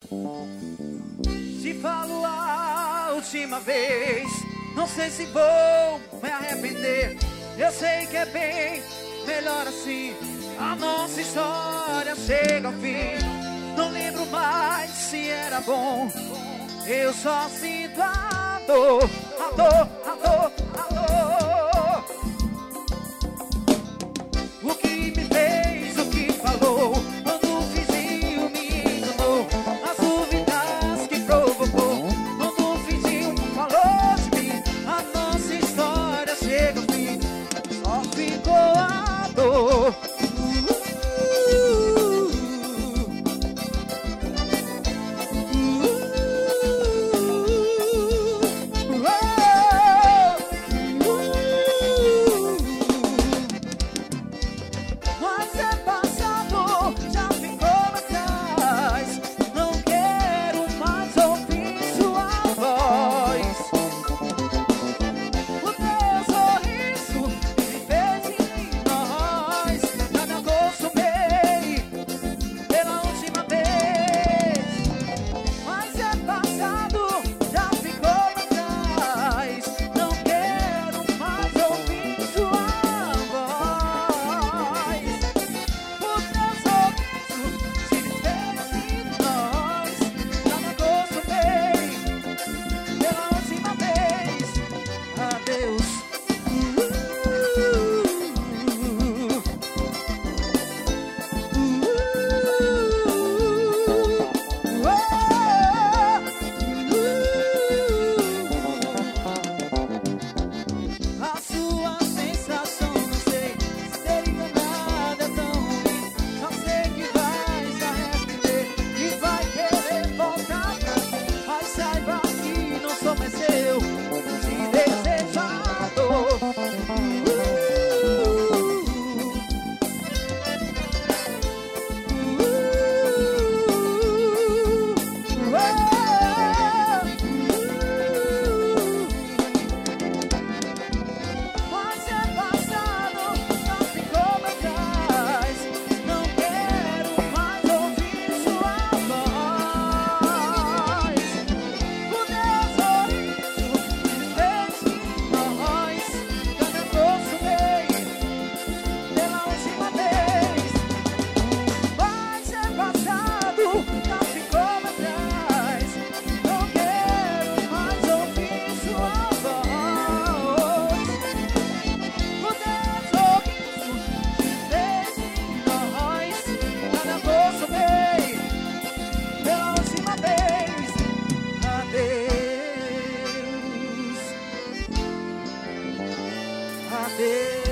Te falo a última vez, não sei se vou me arrepender. Eu sei que é bem melhor assim. A nossa história chega ao fim. Não lembro mais se era bom. Eu só sinto a dor, a dor, a dor, a dor. O que me fez, o que falou, quando fingiu me enganou. As dúvidas que provocou, quando fingiu falou de mim. A nossa história chega ao fim, só ficou a dor. Adeus.